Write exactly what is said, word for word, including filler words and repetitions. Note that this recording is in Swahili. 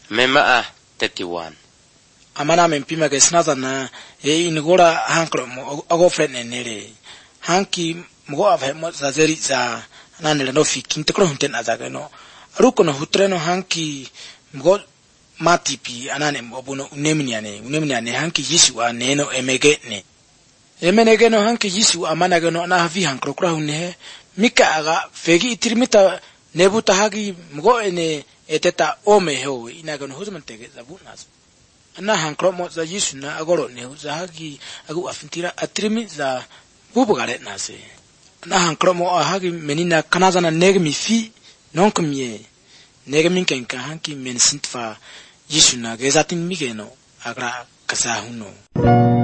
Mema thirty-one. Amana mempima ke snazana e inigora hankro mo ago fretne nere hanki mo ave mo zazeri za nanele no fikin te kro hunten azaga no ruko no hutreno hanki mo matipi anane mo bono unemniane unemniane hanki yisu aneno emegene emenege no hanki yisu amana ge no na havi hankro kra hunne mika aga fegi itirmita nebuta hagi mo ene eteta ome ho inaga no huzmantege zabunas na hankro mo za yisu na agoro ne za hagi agu afintira atrimi za bubugare nase na hankro mo hagi menina kanazana negmi fi nonkumye negmin kenka hanki men sintfa yisu na gezatin migeno agra kasahuno.